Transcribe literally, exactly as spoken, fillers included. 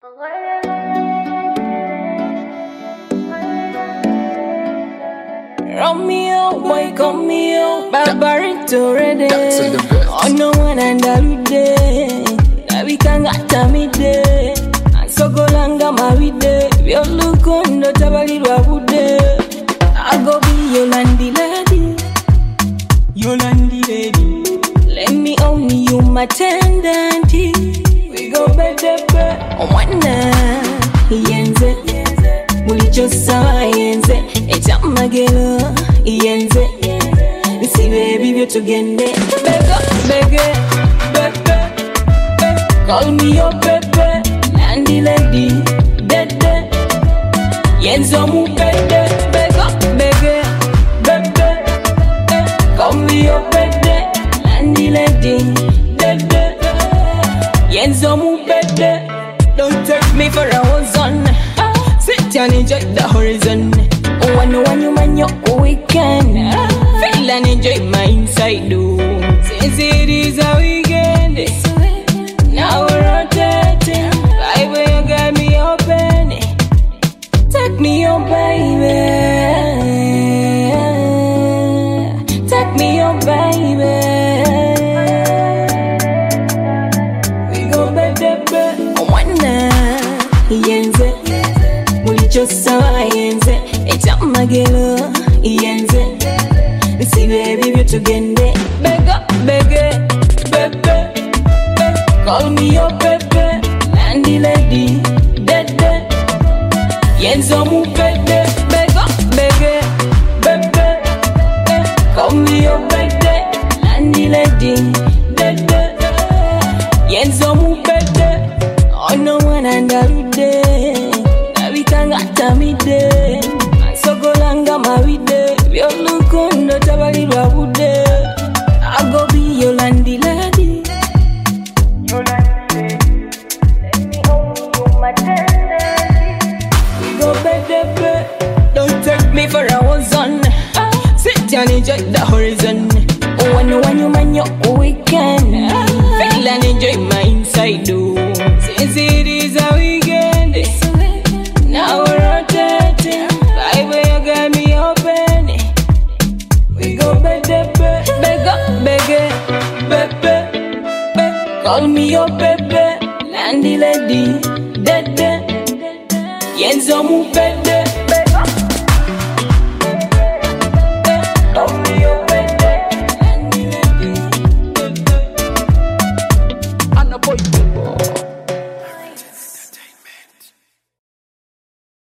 Romeo, boy, come here. Barbarito ready. Oh no one and all day. Now we can get me day. And so go langa mawide. We all look on the tabali wabude. I go be your landy lady. Your landy lady. Let me own you, my tendency. We go better, better. Oh, one night, yenze. Mulicho sawa yenze. Echa magelo yenze. See baby, we tugende. Bega, bega, bega. Call me your baby, landy lady, dede. Yenzo mu bede, bega, bega, bega. Call me your baby, landy lady, dede. Yenzo mu bede. Don't take me for a horizon. Sit and enjoy the horizon. One one you man your weekend. Feel and enjoy my inside do. Since it is a weekend, now we're rotating. Baby, you got me open. Take me your baby. Take me your baby. We go baby. One night, yenze. Mulicho sawa yenze. Echa magelo yenze. See baby, we tugende. Bega, bega, bebe. Call me your baby, landy lady, dede. Yenzo mu bede. Bega, bega, bebe. Call me your baby, landy lady, dede. Yenzo mu bede. Oh no one and all day. Now we can get me day. So go langa mawide. We all look on the tabali wabude. I go be your landy lady. Your landy lady. Let me own you, my tendency. We go better. Don't take me for a horizon. Sit and enjoy the horizon. Oh, I know when you man your weekend. Feel and enjoy my inside do. Since it is a weekend, now we're rotating. Baby, you got me open. We go better, bega, bega, bebe. Call me your baby, landy lady, dede. Yenzo mu bebe.